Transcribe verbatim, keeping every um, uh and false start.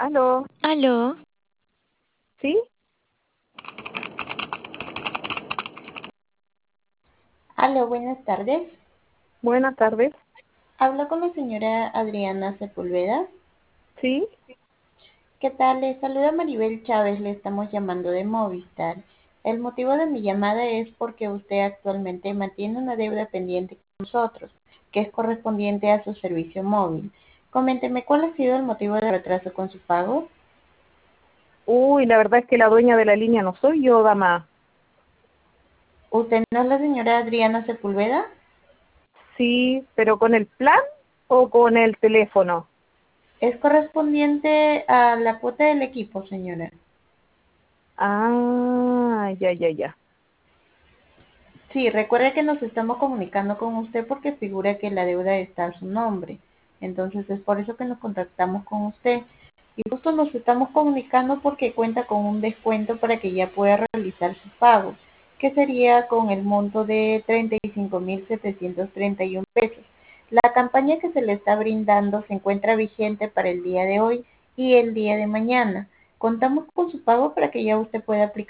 Aló, Aló, ¿sí? Aló, buenas tardes. Buenas tardes. Hablo con la señora Adriana Sepúlveda. ¿Sí? ¿Qué tal? Le saluda Maribel Chávez, le estamos llamando de Movistar. El motivo de mi llamada es porque usted actualmente mantiene una deuda pendiente con nosotros, que es correspondiente a su servicio móvil. Coménteme cuál ha sido el motivo de retraso con su pago. Uy, la verdad es que la dueña de la línea no soy yo, dama. ¿Usted no es la señora Adriana Sepúlveda? Sí, pero ¿con el plan o con el teléfono? Es correspondiente a la cuota del equipo, señora. Ah, ya, ya, ya. Sí, recuerde que nos estamos comunicando con usted porque figura que la deuda está a su nombre. Entonces es por eso que nos contactamos con usted. Y justo nos estamos comunicando porque cuenta con un descuento para que ya pueda realizar su pago, que sería con el monto de treinta y cinco mil setecientos treinta y uno pesos. La campaña que se le está brindando se encuentra vigente para el día de hoy y el día de mañana. Contamos con su pago para que ya usted pueda aplicar